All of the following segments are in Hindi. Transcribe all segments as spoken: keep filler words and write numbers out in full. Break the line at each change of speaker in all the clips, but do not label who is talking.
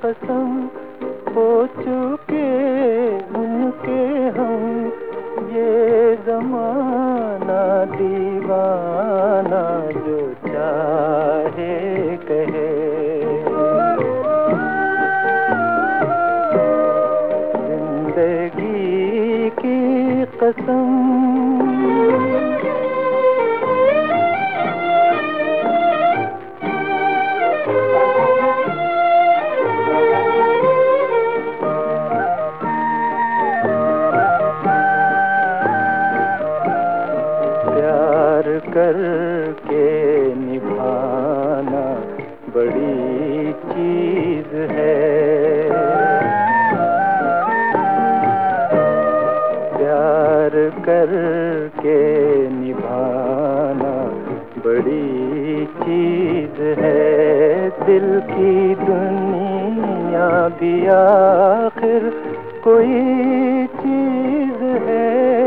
कसम हो चुके उनके हम, ये ज़माना दीवाना जो चाहे कहे। जिंदगी की कसम करके निभाना बड़ी चीज है। प्यार करके निभाना बड़ी चीज है। दिल की दुनिया भी आखिर कोई चीज है।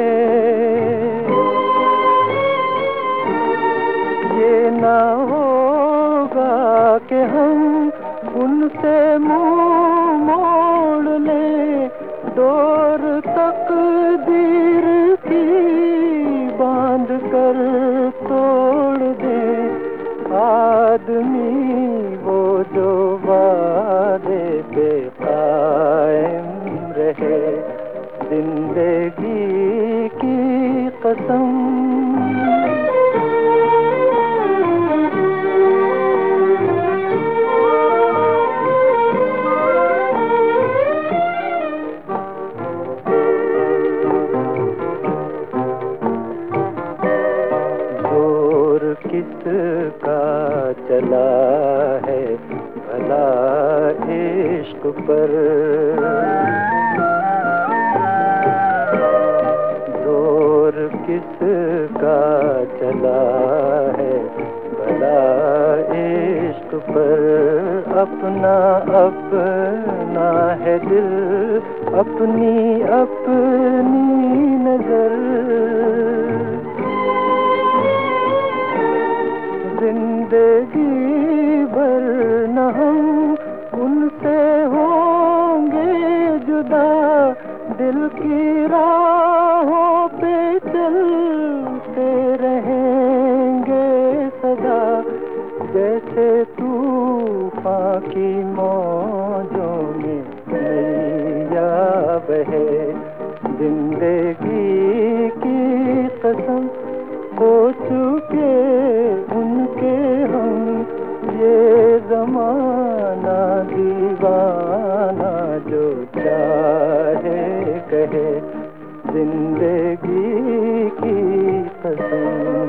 ये ना होगा कि हम उनसे मुंह मोड़ लें, डोर तकदीर की बांध कर तोड़ दें। आदमी वो जो वादे पे कायम रहे, जिंदगी की कसम। किसका चला है भला इश्क पर, जोर किसका चला है भला इश्क पर। अपना अपना है दिल, अपनी अपनी नजर। जिंदगी भर न हम उनसे होंगे जुदा, दिल की राहों पे चलते रहेंगे सदा। जैसे तूफान की मौजों में नैया बहे, जिंदगी की कसम हो चुके उनके हम, ये ज़माना दीवाना जो चाहे कहे। जिंदगी की कसम।